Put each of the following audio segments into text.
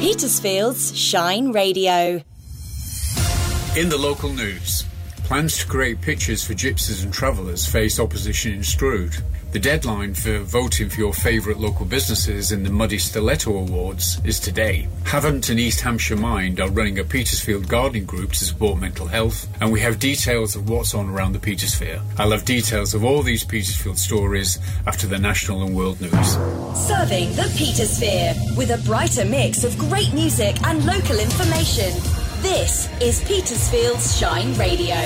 Petersfield's Shine Radio. In the local news, plans to create pitches for gypsies and travellers face opposition in Stroud. The deadline for voting for your favourite local businesses in the Muddy Stiletto Awards is today. Havant and East Hampshire Mind are running a Petersfield gardening group to support mental health, and we have details of what's on around the Petersphere. I'll have details of all these Petersfield stories after the national and world news. Serving the Petersphere with a brighter mix of great music and local information. This is Petersfield's Shine Radio.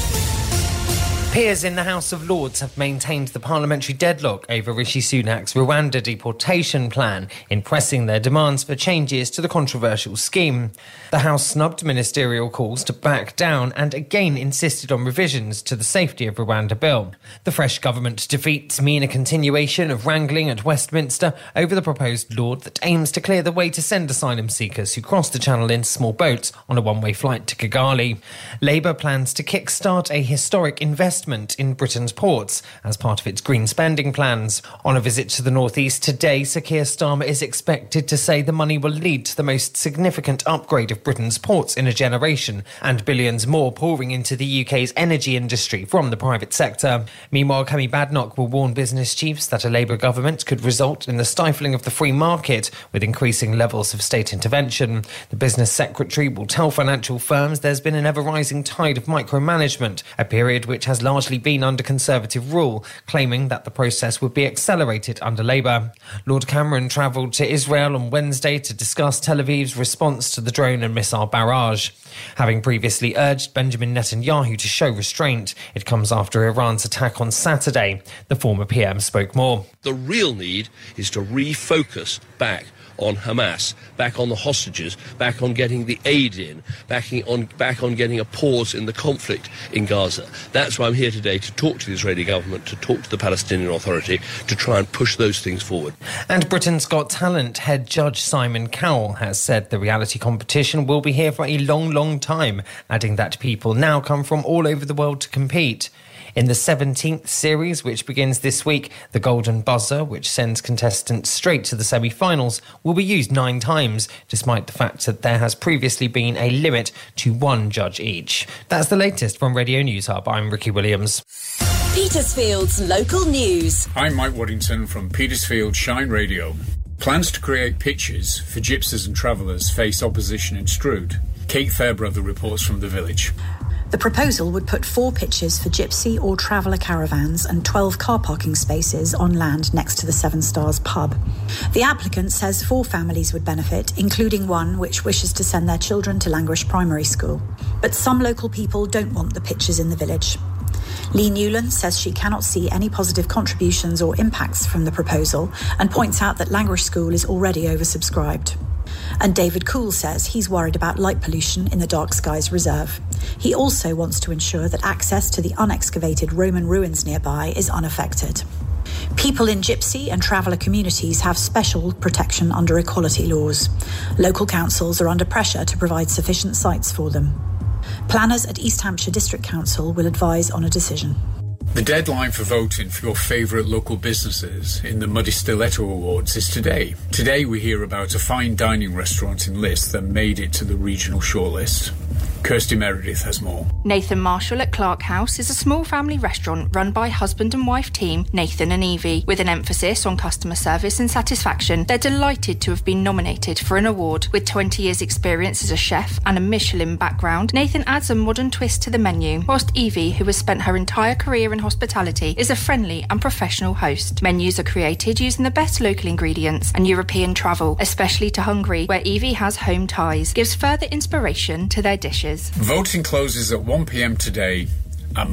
Peers in the House of Lords have maintained the parliamentary deadlock over Rishi Sunak's Rwanda deportation plan in pressing their demands for changes to the controversial scheme. The House snubbed ministerial calls to back down and again insisted on revisions to the Safety of Rwanda bill. The fresh government defeats mean a continuation of wrangling at Westminster over the proposed law that aims to clear the way to send asylum seekers who cross the channel in small boats on a one-way flight to Kigali. Labour plans to kickstart a historic investment in Britain's ports as part of its green spending plans. On a visit to the northeast today, Sir Keir Starmer is expected to say the money will lead to the most significant upgrade of Britain's ports in a generation and billions more pouring into the UK's energy industry from the private sector. Meanwhile, Kemi Badnoch will warn business chiefs that a Labour government could result in the stifling of the free market with increasing levels of state intervention. The business secretary will tell financial firms there's been an ever-rising tide of micromanagement, a period which has largely been under Conservative rule, claiming that the process would be accelerated under Labour. Lord Cameron travelled to Israel on Wednesday to discuss Tel Aviv's response to the drone and missile barrage. Having previously urged Benjamin Netanyahu to show restraint, it comes after Iran's attack on Saturday. The former PM spoke more. The real need is to refocus back on Hamas, back on the hostages, back on getting the aid in, back on getting a pause in the conflict in Gaza. That's why I'm here today, to talk to the Israeli government, to talk to the Palestinian Authority, to try and push those things forward. And Britain's Got Talent head judge Simon Cowell has said the reality competition will be here for a long, long time, adding that people now come from all over the world to compete. In the 17th series, which begins this week, the Golden Buzzer, which sends contestants straight to the semi-finals, will be used 9 times, despite the fact that there has previously been a limit to 1 judge each. That's the latest from Radio News Hub. I'm Ricky Williams. Petersfield's local news. I'm Mike Waddington from Petersfield Shine Radio. Plans to create pitches for gypsies and travellers face opposition in Stroud. Kate Fairbrother reports from the village. The proposal would put 4 pitches for gypsy or traveller caravans and 12 car parking spaces on land next to the Seven Stars pub. The applicant says 4 families would benefit, including one which wishes to send their children to Langrish Primary School. But some local people don't want the pitches in the village. Lee Newland says she cannot see any positive contributions or impacts from the proposal and points out that Langrish School is already oversubscribed. And David Cool says he's worried about light pollution in the Dark Skies Reserve. He also wants to ensure that access to the unexcavated Roman ruins nearby is unaffected. People in gypsy and traveller communities have special protection under equality laws. Local councils are under pressure to provide sufficient sites for them. Planners at East Hampshire District Council will advise on a decision. The deadline for voting for your favourite local businesses in the Muddy Stiletto Awards is today. Today we hear about a fine dining restaurant in List that made it to the regional shortlist. Kirsty Meredith has more. Nathan Marshall at Clark House is a small family restaurant run by husband and wife team Nathan and Evie. With an emphasis on customer service and satisfaction, they're delighted to have been nominated for an award. With 20 years' experience as a chef and a Michelin background, Nathan adds a modern twist to the menu, whilst Evie, who has spent her entire career in hospitality, is a friendly and professional host. Menus are created using the best local ingredients, and European travel, especially to Hungary, where Evie has home ties, gives further inspiration to their dishes. Voting closes at 1 p.m. today at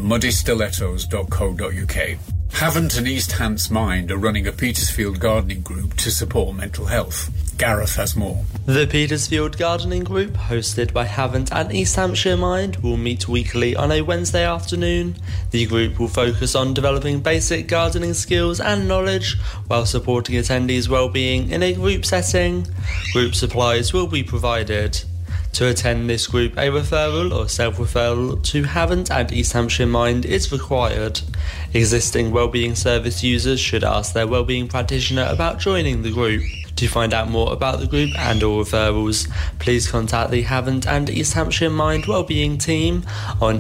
muddystilettos.co.uk. Havant and East Hants Mind are running a Petersfield gardening group to support mental health. Gareth has more. The Petersfield Gardening Group, hosted by Havant and East Hampshire Mind, will meet weekly on a Wednesday afternoon. The group will focus on developing basic gardening skills and knowledge while supporting attendees' well-being in a group setting. Group supplies will be provided. To attend this group, a referral or self-referral to Havant and East Hampshire Mind is required. Existing wellbeing service users should ask their wellbeing practitioner about joining the group. To find out more about the group and all referrals, please contact the Havant and East Hampshire Mind Wellbeing team on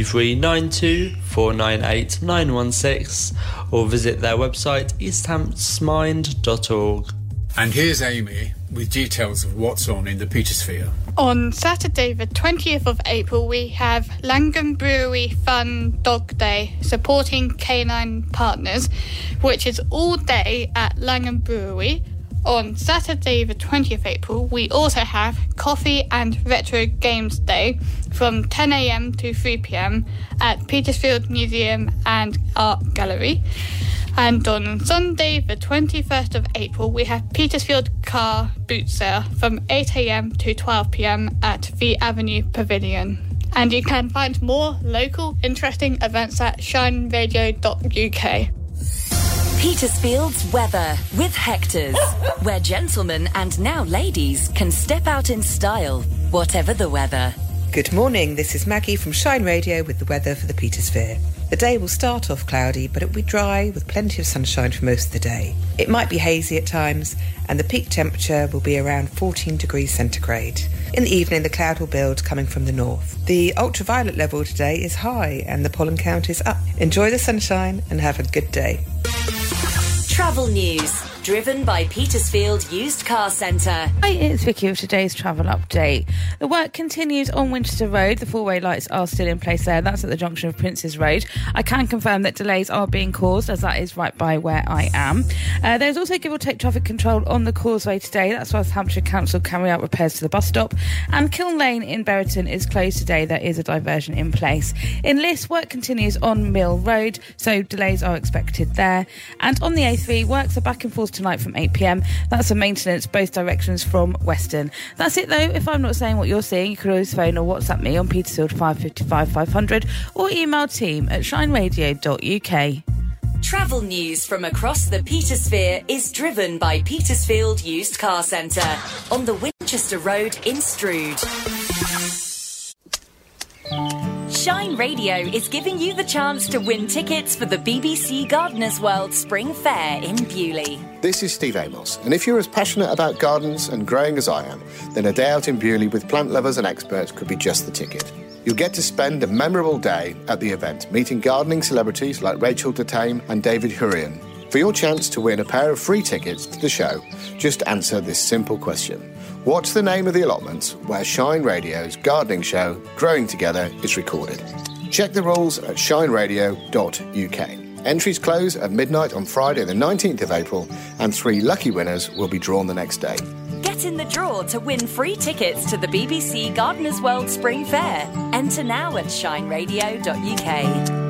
02392 498 916 or visit their website easthampsmind.org. And here's Amy with details of what's on in the Petersphere. On Saturday the 20th of April we have Langham Brewery Fun Dog Day supporting canine partners, which is all day at Langham Brewery. On Saturday the 20th of April we also have Coffee and Retro Games Day from 10 a.m. to 3 p.m. at Petersfield Museum and Art Gallery. And on Sunday, the 21st of April, we have Petersfield Car Boot Sale from 8 a.m. to 12 p.m. at the Avenue Pavilion. And you can find more local interesting events at shineradio.uk. Petersfield's weather with Hector's, where gentlemen and now ladies can step out in style, whatever the weather. Good morning, this is Maggie from Shine Radio with the weather for the Petersphere. The day will start off cloudy, but it will be dry with plenty of sunshine for most of the day. It might be hazy at times, and the peak temperature will be around 14 degrees centigrade. In the evening, the cloud will build coming from the north. The ultraviolet level today is high, and the pollen count is up. Enjoy the sunshine and have a good day. Travel news, driven by Petersfield Used Car Centre. Hi, it's Vicky with today's travel update. The work continues on Winchester Road. The four-way lights are still in place there. That's at the junction of Princes Road. I can confirm that delays are being caused, as that is right by where I am. There's also give or take traffic control on the causeway today. That's why Hampshire Council carry out repairs to the bus stop. And Kiln Lane in Berriton is closed today. There is a diversion in place. In Liss, work continues on Mill Road, so delays are expected there. And on the A3, works are back and forth tonight from 8 p.m. That's a maintenance both directions from Western. That's it though. If I'm not saying what you're seeing, you can always phone or WhatsApp me on Petersfield 555 500 or email team@shineradio.uk. Travel news from across the Petersphere is driven by Petersfield Used Car Centre on the Winchester Road in Strood. Shine Radio is giving you the chance to win tickets for the BBC Gardeners' World Spring Fair in Beaulieu. This is Steve Amos, and if you're as passionate about gardens and growing as I am, then a day out in Beaulieu with plant lovers and experts could be just the ticket. You'll get to spend a memorable day at the event, meeting gardening celebrities like Rachel Detame and David Hurrian. For your chance to win a pair of free tickets to the show, just answer this simple question. What's the name of the allotment where Shine Radio's gardening show, Growing Together, is recorded? Check the rules at shineradio.uk. Entries close at midnight on Friday the 19th of April, and 3 lucky winners will be drawn the next day. Get in the draw to win free tickets to the BBC Gardeners' World Spring Fair. Enter now at shineradio.uk.